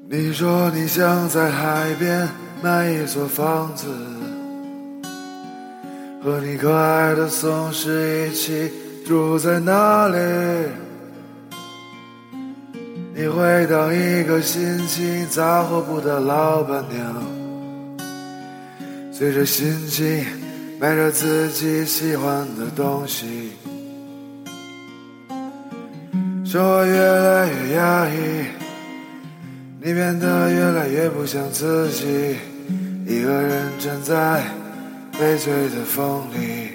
你说你想在海边买一所房子，和你可爱的松狮一起住在那里。你会当一个心情杂货铺的老板娘，随着心情买着自己喜欢的东西。生活越来越压抑，你变得越来越不像自己，一个人站在悲催的风里。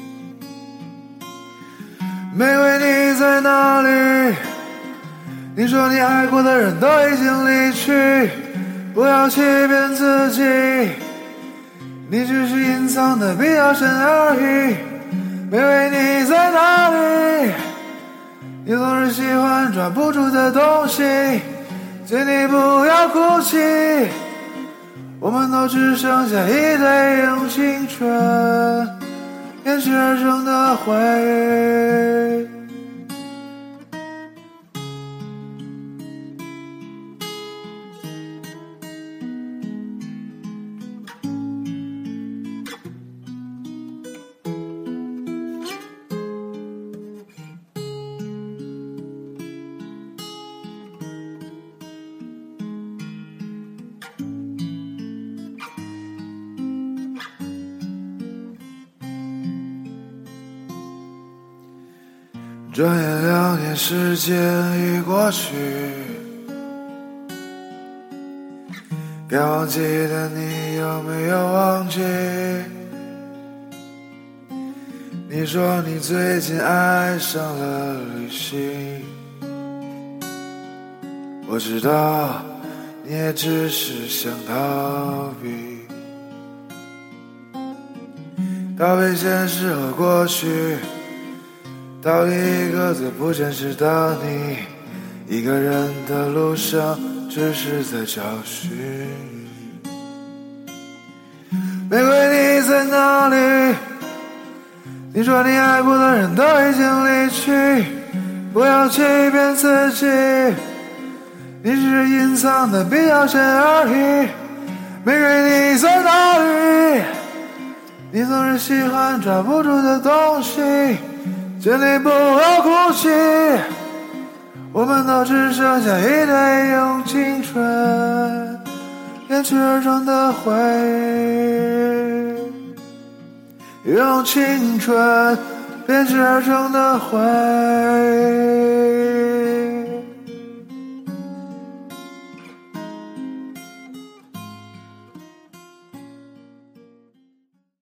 玫瑰你在哪里？你说你爱过的人都已经离去，不要欺骗自己，你只是隐藏的比较深而已。玫瑰你在哪里？你总是喜欢抓不住的东西，请你不要哭泣，我们都只剩下一堆用青春编织而成的回忆。转眼2年时间已过去，该忘记的你有没有忘记？你说你最近爱上了旅行，我知道你也只是想逃避，逃避现实和过去，逃离一个最不真实的你，一个人的路上只是在找寻。玫瑰你在哪里？你说你爱过的人都已经离去，不要欺骗自己，你只是隐藏的比较深而已。玫瑰你在哪里？你总是喜欢抓不住的东西，请你不要哭泣，我们都只剩下一堆用青春编织而成的回忆，用青春编织而成的回忆。